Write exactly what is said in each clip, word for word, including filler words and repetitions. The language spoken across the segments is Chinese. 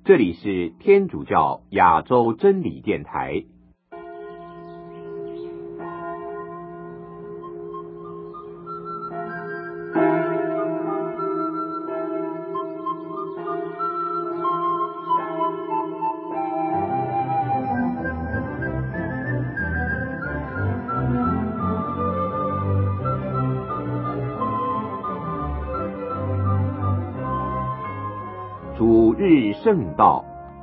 这里是天主教亚洲真理电台。主日圣道，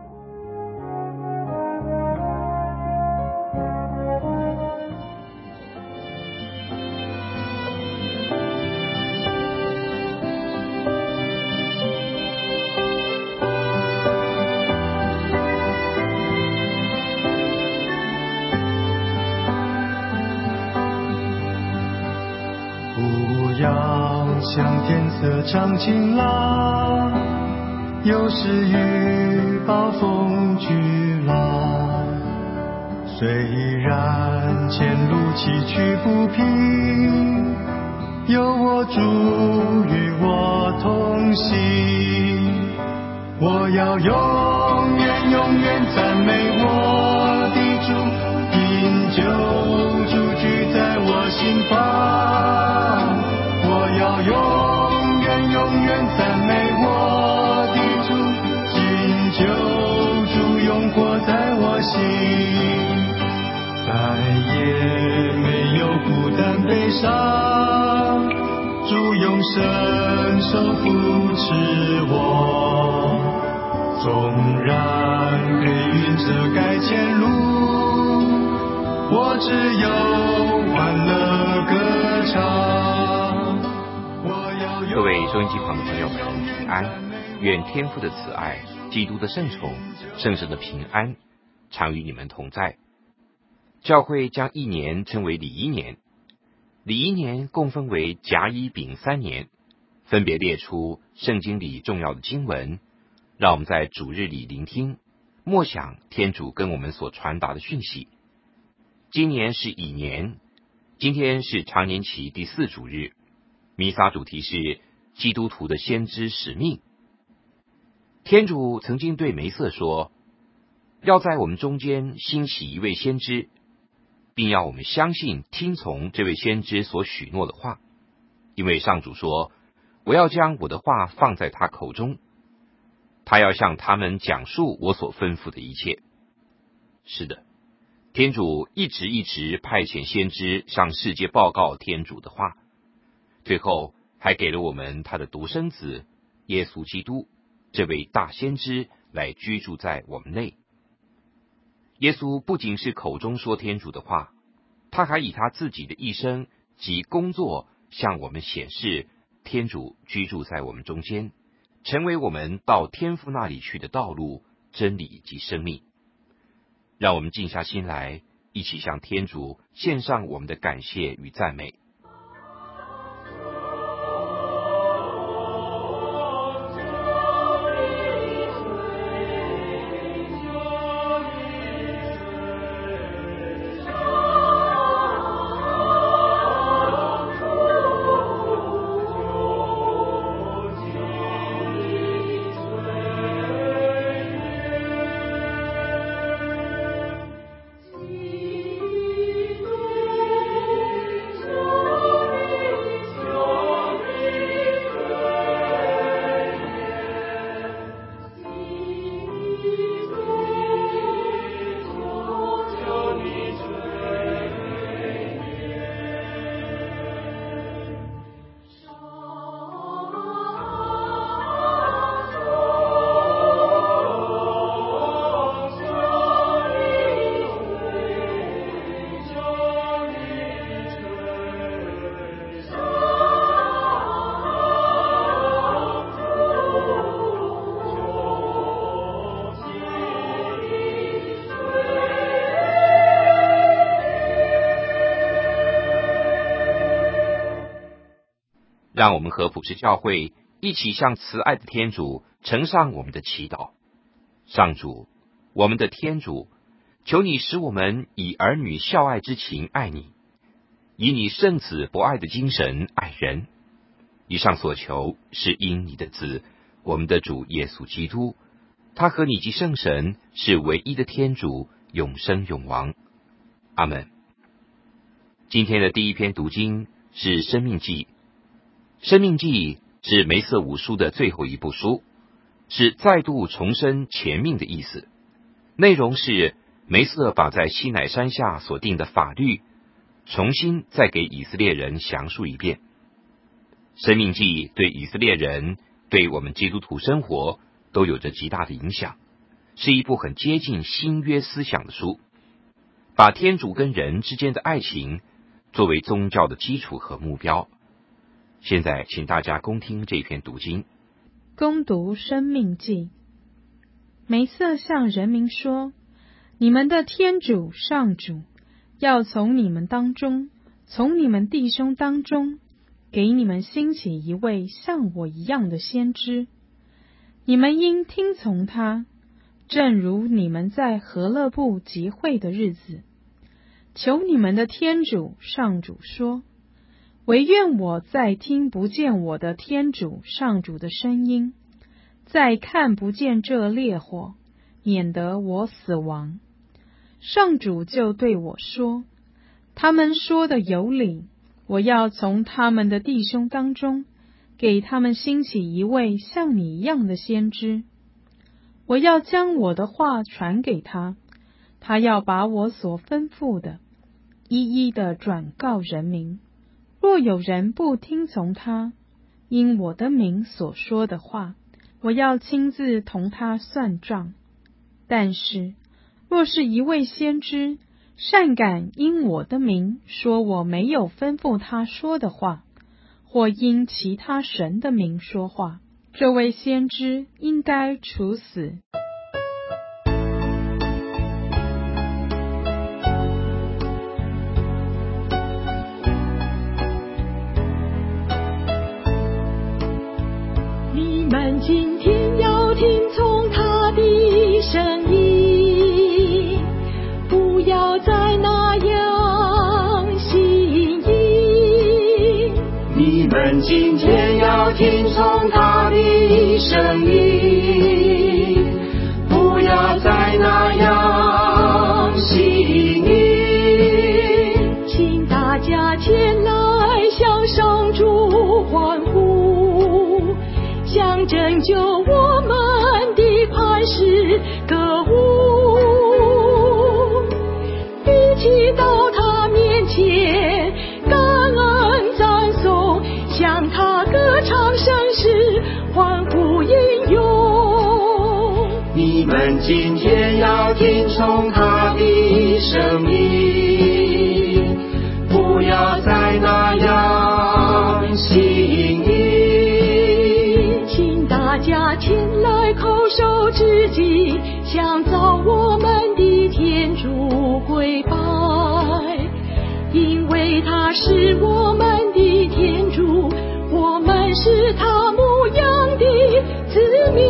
不要向天色唱情郎，有时雨暴风巨浪，虽然前路崎岖不平，有我主与我同行。我要永远永远赞美我的主，因救主居在我心房。我要永远永远赞美我救主永活在我心，再也没有孤单悲伤，主用伸手扶持我，纵然黑云遮盖前路，我只有欢乐歌唱。我要各位收音机旁的朋友们平安，愿天父的慈爱，基督的圣宠，圣神的平安常与你们同在。教会将一年称为礼仪年，礼仪年共分为甲乙丙三年，分别列出圣经里重要的经文，让我们在主日里聆听默想天主跟我们所传达的讯息。今年是乙年，今天是常年期第四主日，弥撒主题是基督徒的先知使命。天主曾经对梅瑟说，要在我们中间兴起一位先知，并要我们相信听从这位先知所许诺的话，因为上主说，我要将我的话放在他口中，他要向他们讲述我所吩咐的一切。是的，天主一直一直派遣先知向世界报告天主的话，最后还给了我们他的独生子耶稣基督这位大先知来居住在我们内。耶稣不仅是口中说天主的话，他还以他自己的一生及工作向我们显示天主居住在我们中间，成为我们到天父那里去的道路、真理及生命。让我们静下心来，一起向天主献上我们的感谢与赞美。让我们和普世教会一起向慈爱的天主呈上我们的祈祷。上主，我们的天主，求你使我们以儿女孝爱之情爱你，以你圣子博爱的精神爱人。以上所求是因你的子，我们的主耶稣基督， 他和你及圣神是唯一的天主，永生永王。阿们。今天的第一篇读经是《生命记》。《生命记》是梅瑟五书的最后一部书，是再度重申前命的意思。内容是梅瑟把在西乃山下所定的法律，重新再给以色列人详述一遍。《生命记》对以色列人，对我们基督徒生活都有着极大的影响，是一部很接近新约思想的书，把天主跟人之间的爱情作为宗教的基础和目标。现在请大家恭听这篇读经。 恭读生命记。梅瑟向人民说，你们的天主上主要从你们当中，从你们弟兄当中，给你们兴起一位像我一样的先知，你们应听从他，正如你们在何勒布集会的日子。求你们的天主上主说，惟愿我再听不见我的天主上主的声音，再看不见这烈火，免得我死亡。上主就对我说，他们说的有理，我要从他们的弟兄当中，给他们兴起一位像你一样的先知。我要将我的话传给他，他要把我所吩咐的，一一的转告人民。若有人不听从他，因我的名所说的话，我要亲自同他算账。但是，若是一位先知，擅敢因我的名说我没有吩咐他说的话，或因其他神的名说话，这位先知应该处死。 你们今天要听从他的声音，不要再那样行淫。 你们今天要听从他的声音，不要再那样行淫。 请大家前来向上主欢呼，向拯救我们的磐石歌舞，一起到他面前感恩赞颂，向他歌唱圣诗，欢呼应用。 你们今天要听从他的声音，不要再那样行淫。 请大家前来叩首致祭，向造我们的天主跪拜，因为他是我们的天主，我们是他牧养的子民，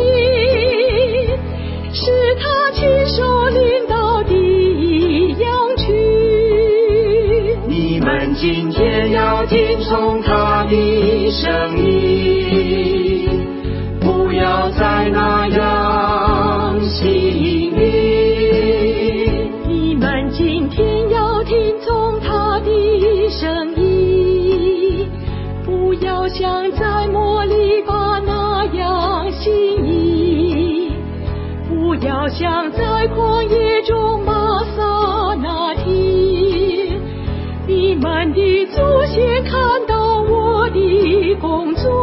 是他亲手领导的羊群。 你们今天要听从他的声音，不要再那样行淫。 你们今天要听从他的声音，不要像在摩利巴那样行淫，不要像在旷野中玛撒那听。你们的祖先看到我的工作，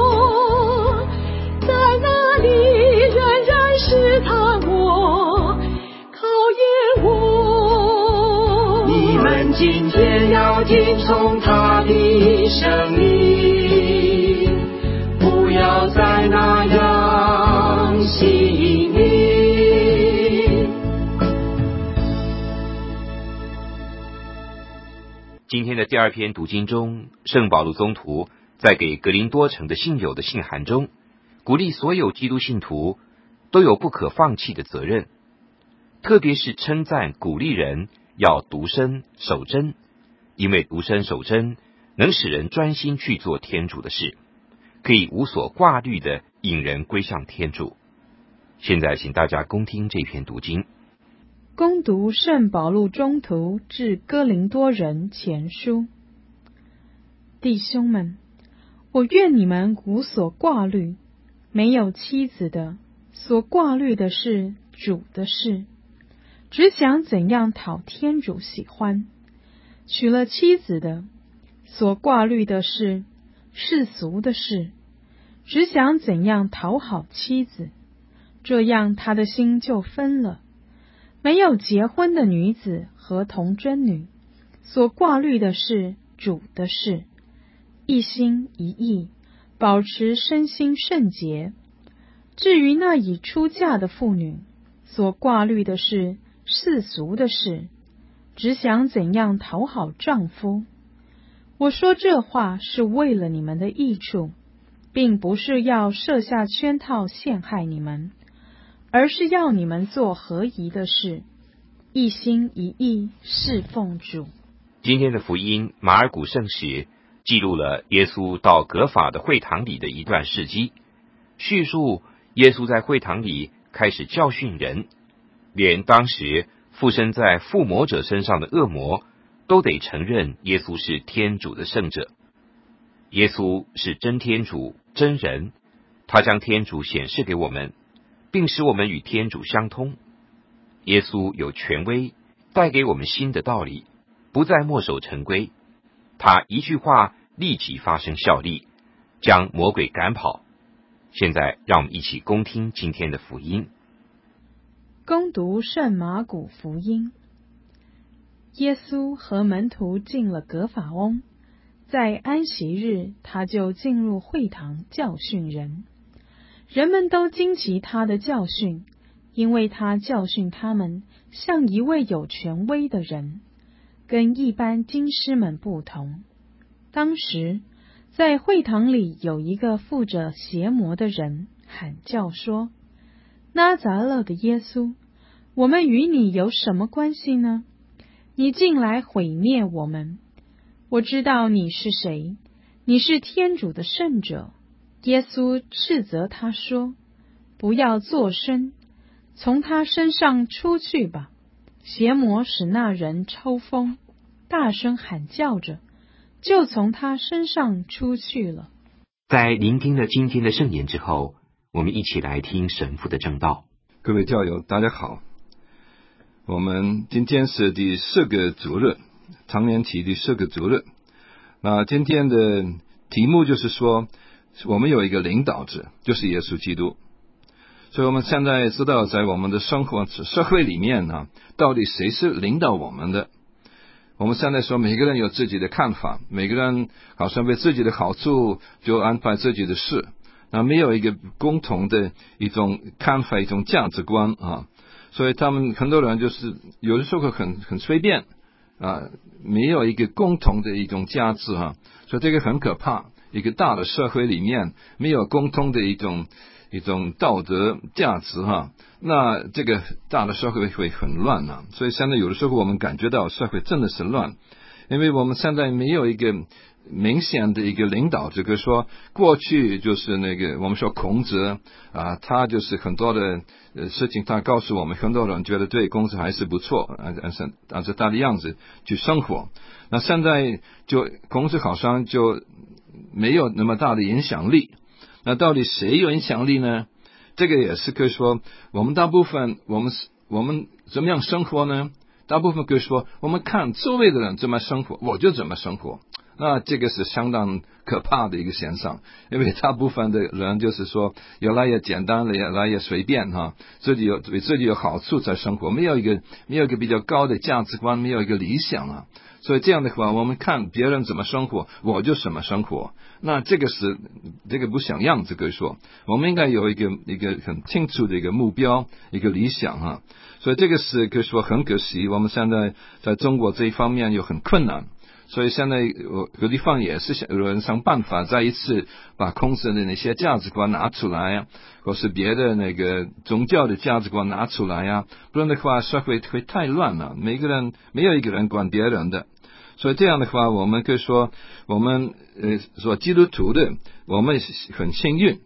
在那里仍然试探我，考验我。 你们今天要听从他的声音，不要再那样行淫。 今天的第二篇读经中，圣保禄宗徒在给格林多城的信友的信函中，鼓励所有基督信徒都有不可放弃的责任，特别是称赞鼓励人要独身守贞，因为独身守贞能使人专心去做天主的事，可以无所挂虑地引人归向天主。 现在请大家恭听这篇读经。 恭读圣保禄中途致哥林多人前书。弟兄们，我愿你们无所挂虑，没有妻子的所挂虑的是主的事，只想怎样讨天主喜欢；娶了妻子的所挂虑的是世俗的事，只想怎样讨好妻子，这样他的心就分了。没有结婚的女子和童贞女所挂虑的是主的事，一心一意保持身心圣洁。至于那已出嫁的妇女，所挂虑的是世俗的事，只想怎样讨好丈夫。我说这话是为了你们的益处，并不是要设下圈套陷害你们，而是要你们做合宜的事，一心一意侍奉主。 今天的福音马尔谷圣史记录了耶稣到葛法的会堂里的一段事迹，叙述耶稣在会堂里开始教训人，连当时附身在附魔者身上的恶魔都得承认耶稣是天主的圣者。耶稣是真天主真人，他将天主显示给我们，并使我们与天主相通。耶稣有权威带给我们新的道理，不再墨守成规，他一句话立即发生效力，将魔鬼赶跑。现在让我们一起恭听今天的福音。 恭读圣马古福音。耶稣和门徒进了葛法翁，在安息日他就进入会堂教训人。人们都惊奇他的教训，因为他教训他们像一位有权威的人，跟一般经师们不同。当时在会堂里有一个附着邪魔的人喊叫说：拿撒勒的耶稣，我们与你有什么关系呢？你进来毁灭我们！我知道你是谁，你是天主的圣者。耶稣斥责他说：不要作声，从他身上出去吧。邪魔使那人抽风，大声喊叫着，就从他身上出去了。 在聆听了今天的圣言之后，我们一起来听神父的正道。 各位教友大家好，我们今天是第四个主日，常年期第四个主日。那今天的题目就是说，我们有一个领导者，就是耶稣基督。所以我们现在知道，在我们的生活社会里面呢，到底谁是领导我们的？我们现在说每个人有自己的看法，每个人好像为自己的好处就安排自己的事，那没有一个共同的一种看法，一种价值观啊。所以他们很多人就是有的时候很很随便啊，没有一个共同的一种价值啊，所以这个很可怕。一个大的社会里面没有共同的一种一种道德价值哈，那这个大的社会会很乱啊。所以现在有的时候我们感觉到社会真的是乱，因为我们现在没有一个明显的一个领导，这个说过去就是那个我们说孔子啊，他就是很多的事情他告诉我们，很多人觉得对孔子还是不错，按按按照他的样子去生活。那现在就孔子好像就没有那么大的影响力，那到底谁有影响力呢？这个也是可以说，我们大部分我们我们怎么样生活呢？大部分可以说，我们看周围的人怎么生活，我就怎么生活。那这个是相当可怕的一个现象，因为大部分的人就是说，越来越简单了，越来越随便哈，自己有对自己有好处在生活，没有一个没有一个比较高的价值观，没有一个理想啊。所以这样的话，我们看别人怎么生活，我就怎么生活。那这个是这个不像样子可以说，我们应该有一个一个很清楚的一个目标，一个理想哈。所以这个是可以说很可惜，我们现在在中国这一方面又很困难。所以现在有个地方也是有人想办法再一次把孔子的那些价值观拿出来啊，或是别的那个宗教的价值观拿出来啊，不然的话社会会太乱了，每个人没有一个人管别人的。所以这样的话，我们可以说，我们呃说基督徒的，我们很幸运，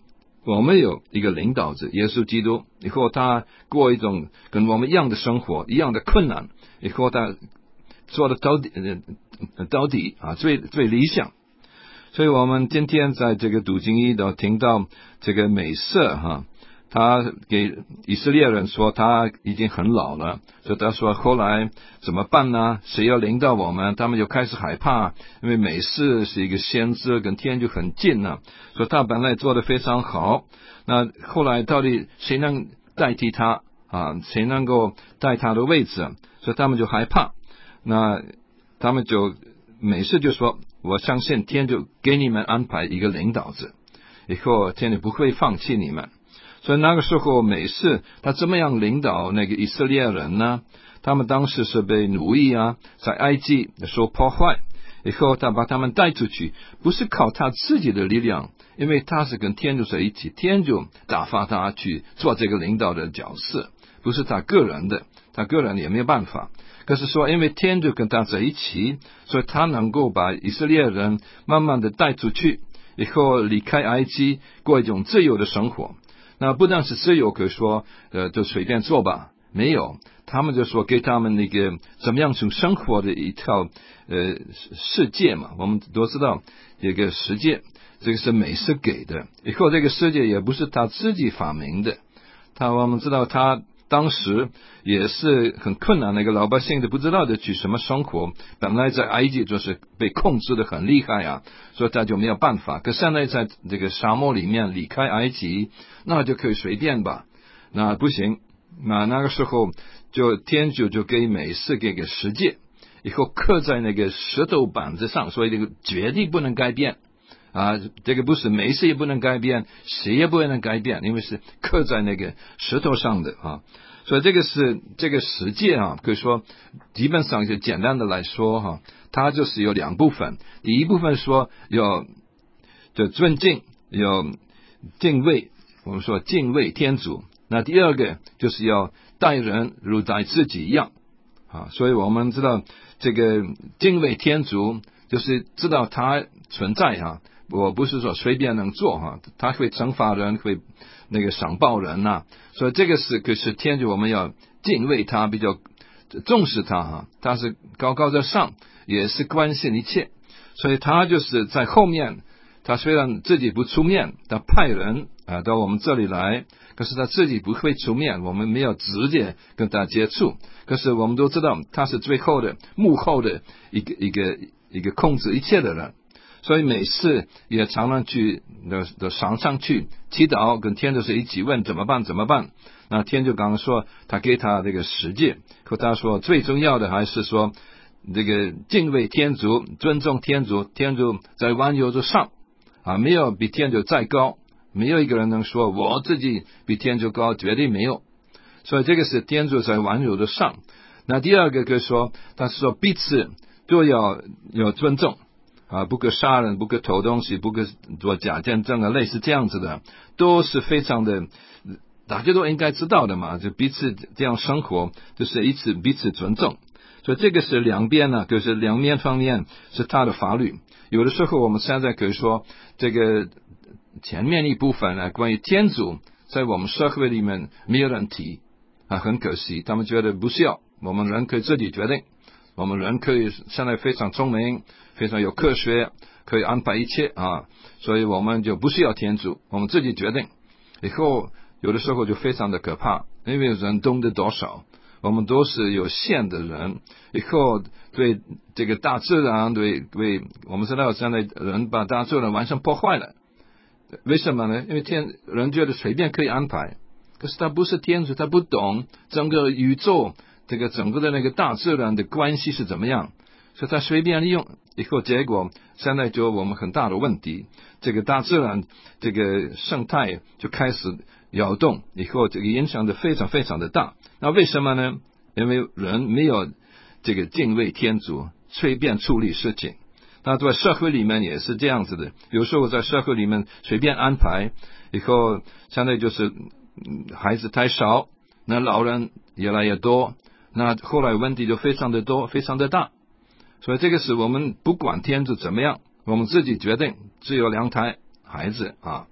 我们有一个领导者耶稣基督，以后他过一种跟我们一样的生活，一样的困难，以后他做的到底呃到底啊最最理想。所以我们今天在这个读经一都听到这个美色哈，他给以色列人说他已经很老了，所以他说后来怎么办呢？谁要领导我们？他们就开始害怕，因为美色是一个先知，跟天就很近了，所以他本来做得非常好，那后来到底谁能代替他啊？谁能够代他的位置？所以他们就害怕，那他们就美色就说，我相信天就给你们安排一个领导者，以后天就不会放弃你们。所以那个时候美色他怎么样领导那个以色列人呢？他们当时是被奴役啊，在埃及受破坏，以后他把他们带出去，不是靠他自己的力量，因为他是跟天主在一起，天就打发他去做这个领导的角色，不是他个人的，他个人也没有办法。可是说因为天主跟他在一起，所以他能够把以色列人慢慢的带出去，以后离开埃及，过一种自由的生活。那不但是自由，可以说呃就随便做吧，没有，他们就说给他们那个怎么样去生活的一套呃世界嘛。我们都知道这个世界，这个是美色给的，以后这个世界也不是他自己发明的，他我们知道他当时也是很困难，那个老百姓都不知道的去什么生活，本来在埃及就是被控制的很厉害啊，所以他就没有办法。可现在在这个沙漠里面离开埃及，那就可以随便吧，那不行，那那个时候就天主就给美色给个十诫，以后刻在那个石头板子上，所以这个绝对不能改变啊，这个不是美色也不能改变，谁也不能改变，因为是刻在那个石头上的啊。所以这个是这个十诫啊，可以说基本上就简单的来说哈、啊，它就是有两部分。第一部分说有就尊敬，有敬畏，我们说敬畏天主。那第二个就是要待人如待自己一样啊。所以我们知道这个敬畏天主，就是知道他存在啊。我不是说随便能做哈，他会惩罚人，会那个赏报人呐、啊，所以这个是可是天主，我们要敬畏他，比较重视他哈，他是高高在上，也是关心一切，所以他就是在后面，他虽然自己不出面，他派人啊到我们这里来，可是他自己不会出面，我们没有直接跟他接触，可是我们都知道他是最后的幕后的一个一个一个控制一切的人。所以每次也常常去的的上上去祈祷，跟天主是一起问怎么办怎么办。那天主刚刚说他给他这个十诫，和他说最重要的还是说这个敬畏天主，尊重天主，天主在万有之上啊，没有比天主再高，没有一个人能说我自己比天主高，绝对没有。所以这个是天主在万有之上。那第二个就是说，他说彼此都要有尊重。啊，不可杀人，不可偷东西，不可做假见证啊，类似这样子的，都是非常的，大家都应该知道的嘛。就彼此这样生活，就是彼此彼此尊重。所以这个是两边呢，就是两面方面是他的法律。有的时候我们现在可以说，这个前面一部分呢，关于天主，在我们社会里面没有人提啊，很可惜，他们觉得不需要，我们人可以自己决定。我们人可以现在非常聪明，非常有科学，可以安排一切啊，所以我们就不需要天主，我们自己决定。以后有的时候就非常的可怕，因为人懂得多少，我们都是有限的人。以后对这个大自然，对对，我们知道现在人把大自然完全破坏了，为什么呢？因为天人觉得随便可以安排，可是他不是天主，他不懂整个宇宙。这个整个的那个大自然的关系是怎么样，所以他随便利用，以后结果现在就我们很大的问题，这个大自然这个生态就开始摇动，以后这个影响的非常非常的大。那为什么呢？因为人没有这个敬畏天主，随便处理事情。那在社会里面也是这样子的，有时候在社会里面随便安排，以后现在就是孩子太少，那老人越来越多，那后来问题就非常的多，非常的大。所以这个是我们不管天主怎么样，我们自己决定，只有两胎孩子啊。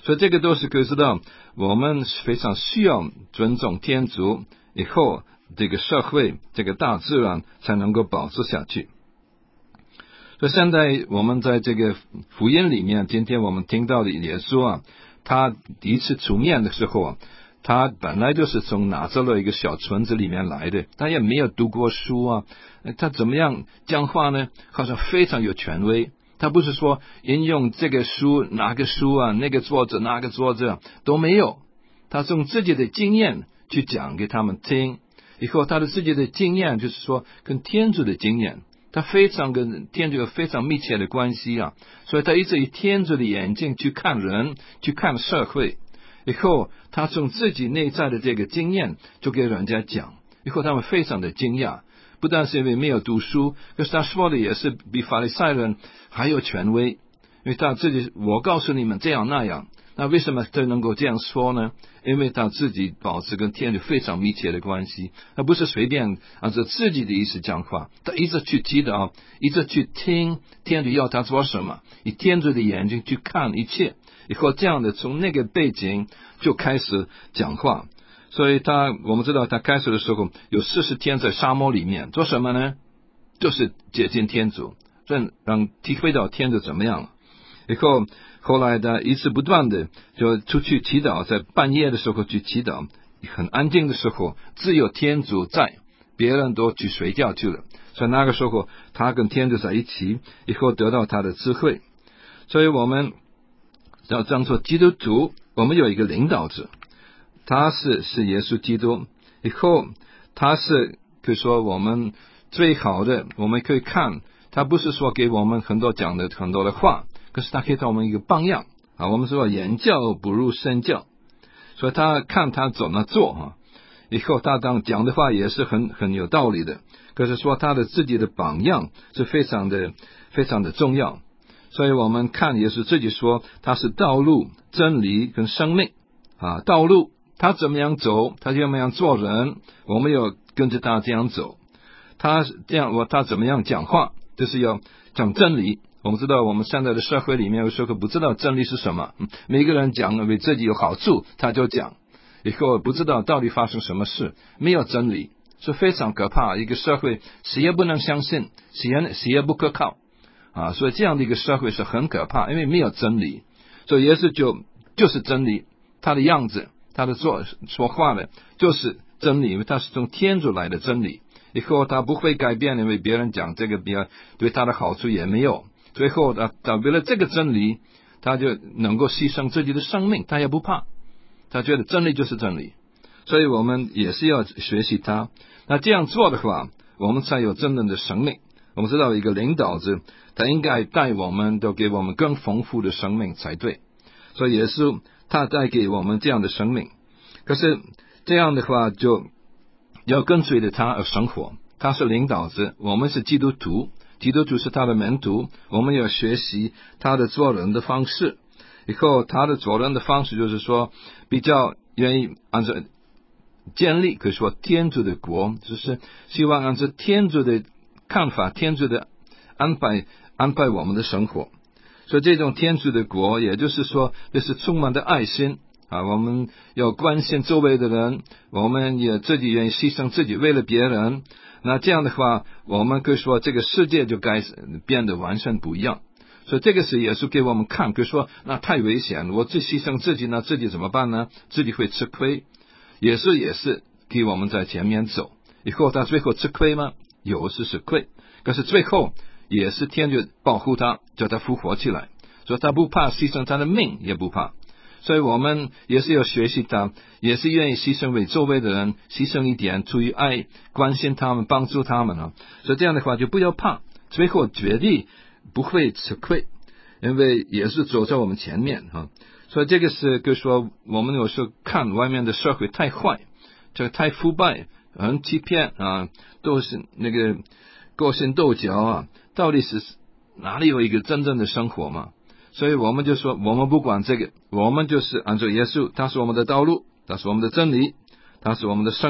所以这个都是可以知道，我们非常需要尊重天主，以后这个社会这个大自然才能够保持下去。所以现在我们在这个福音里面，今天我们听到的耶稣啊，他第一次出面的时候啊，他本来就是从拿撒勒一个小村子里面来的，他也没有读过书啊，他怎么样讲话呢？好像非常有权威。他不是说引用这个书哪个书啊，那个作者哪个作者都没有，他从自己的经验去讲给他们听，以后他的自己的经验就是说跟天主的经验，他非常跟天主有非常密切的关系啊，所以他一直以天主的眼睛去看人，去看社会，以后他从自己内在的这个经验就给人家讲，以后他们非常的惊讶，不但是因为没有读书，可是他说的也是比法利赛人还有权威，因为他自己我告诉你们这样那样，那为什么他能够这样说呢？因为他自己保持跟天主非常密切的关系，他不是随便按照自己的意思讲话，他一直去祈祷，一直去听天主要他做什么，以天主的眼睛去看一切，以后这样的从那个背景就开始讲话。所以他我们知道他开始的时候有四十天在沙漠里面做什么呢？就是接近天主，让让体会到天主怎么样了。以后后来他一直不断的就出去祈祷，在半夜的时候去祈祷，很安静的时候只有天主在，别人都去睡觉去了，所以那个时候他跟天主在一起，以后得到他的智慧。所以我们要当作基督徒，我们有一个领导者，他是是耶稣基督，以后他是可以说我们最好的，我们可以看他不是说给我们很多讲的很多的话，可是他可以给我们一个榜样啊。我们说言教不如身教，所以他看他怎么做啊，以后他当讲的话也是很很有道理的，可是说他的自己的榜样是非常的非常的重要。所以我们看耶稣自己说他是道路真理跟生命啊，道路他怎么样走，他怎么样做人，我们要跟着他这样走。他这样我他怎么样讲话，就是要讲真理。我们知道我们现在的社会里面有时候不知道真理是什么，每个人讲为自己有好处他就讲，以后不知道到底发生什么事，没有真理是非常可怕。一个社会谁也不能相信，谁也谁也不可靠啊，所以这样的一个社会是很可怕，因为没有真理。所以耶稣就就是真理，他的样子他的做说话的就是真理，因为他是从天主来的真理，以后他不会改变，因为别人讲这个比较对他的好处也没有，最后他他为了这个真理，他就能够牺牲自己的生命，他也不怕，他觉得真理就是真理。所以我们也是要学习他，那这样做的话，我们才有真正的生命。我们知道一个领导者，他应该带我们都给我们更丰富的生命才对，所以耶稣他带给我们这样的生命。可是这样的话就要跟随着他而生活，他是领导者，我们是基督徒，基督徒是他的门徒，我们要学习他的做人的方式。以后他的做人的方式就是说比较愿意按照建立可以说天主的国，就是希望按照天主的看法，天主的安排安排我们的生活。所以这种天主的国也就是说就是充满的爱心啊，我们要关心周围的人，我们也自己愿意牺牲自己为了别人，那这样的话我们可以说这个世界就该变得完全不一样。所以这个是耶稣给我们看，可以说那太危险，我自牺牲自己呢，自己怎么办呢？自己会吃亏。耶稣也是给我们在前面走，以后他最后吃亏吗？有时是亏，可是最后也是天主保护他，叫他复活起来，所以他不怕牺牲他的命，也不怕。所以我们也是要学习他，也是愿意牺牲为周围的人牺牲一点，出于爱关心他们，帮助他们啊。所以这样的话就不要怕，最后绝对不会吃亏，因为也是走在我们前面哈。所以这个是就说我们有时候看外面的社会太坏，这个太腐败，很欺骗啊，都是那个勾心斗角啊，到底是哪里有一个真正的生活嘛？所以我们就说我们不管这个，我们就是按照耶稣，他是我们的道路，他是我们的真理，他是我们的生命，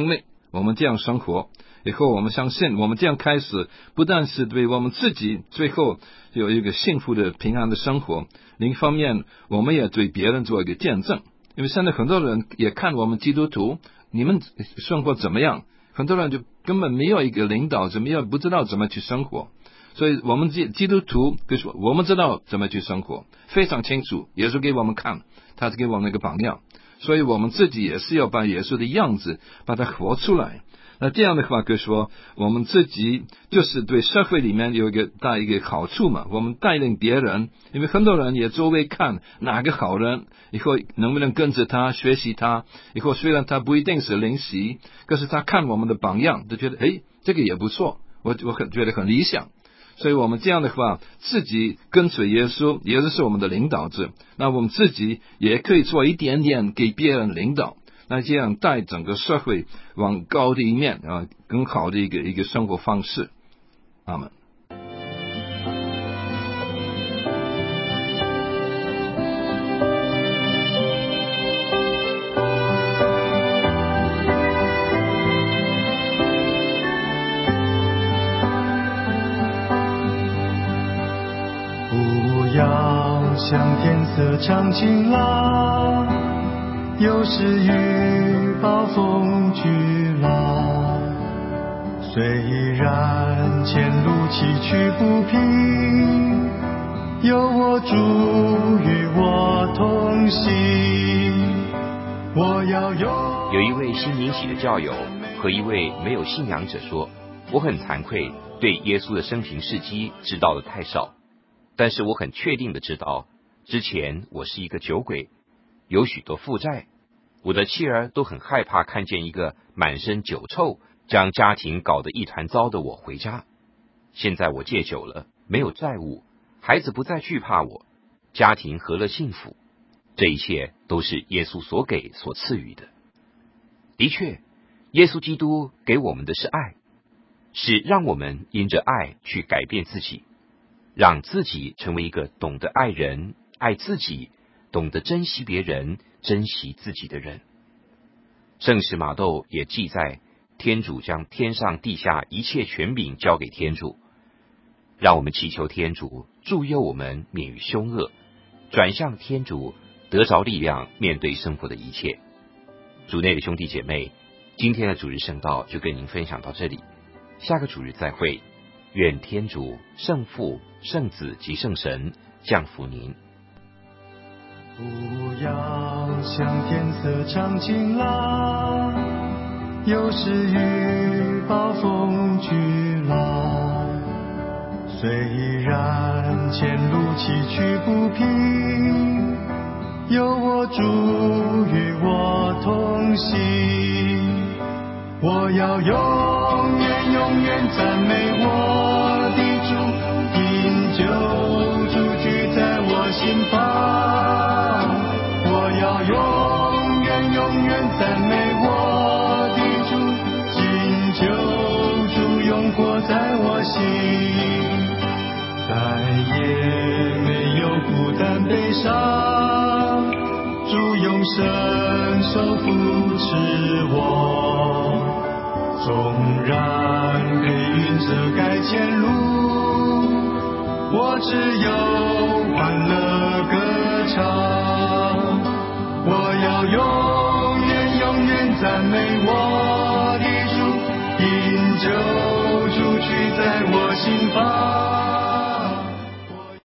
我们这样生活以后，我们相信我们这样开始，不但是对我们自己最后有一个幸福的平安的生活，另一方面我们也对别人做一个见证。因为现在很多人也看我们基督徒，你们生活怎么样，很多人就根本没有一个领导，怎么样不知道怎么去生活。所以我们基督徒就是我们知道怎么去生活，非常清楚，耶稣给我们看，他是给我们一个榜样，所以我们自己也是要把耶稣的样子把它活出来。那这样的话可以说我们自己就是对社会里面有一个大一个好处嘛，我们带领别人，因为很多人也周围看哪个好人，以后能不能跟着他学习他，以后虽然他不一定是灵习，可是他看我们的榜样就觉得诶这个也不错，我我很觉得很理想。所以我们这样的话自己跟随耶稣，耶稣是我们的领导者，那我们自己也可以做一点点给别人领导，那这样带整个社会往高的一面啊，更好的一个一个生活方式。阿们。 不要像天色常晴朗，有时雨暴风巨浪，虽然前路崎岖不平，有我主与我同行。我要有有一位新明喜的教友和一位没有信仰者说，我很惭愧，对耶稣的生平事迹知道的太少，但是我很确定的知道，之前我是一个酒鬼，有许多负债，我的妻儿都很害怕看见一个满身酒臭，将家庭搞得一团糟的我回家。现在我戒酒了，没有债务，孩子不再惧怕我，家庭和乐幸福，这一切都是耶稣所给所赐予的。的确，耶稣基督给我们的是爱，是让我们因着爱去改变自己，让自己成为一个懂得爱人、爱自己、懂得珍惜别人、珍惜自己的人。圣使马窦也记载，天主将天上地下一切权柄交给天主，让我们祈求天主助佑我们免于凶恶，转向天主，得着力量面对生活的一切。主内的兄弟姐妹，今天的主日圣道就跟您分享到这里，下个主日再会。愿天主圣父、圣子及圣神降福您。 不要像天色常晴朗，有时雨暴风巨浪，虽然前路崎岖不平，有我主与我同行。我要永远永远赞美我的主，因救主居在我心房。我要永远永远赞美我的主，因救主永活在我心。再也没有孤单悲伤，主用伸手扶持我，纵然被云遮盖前路，我只有欢乐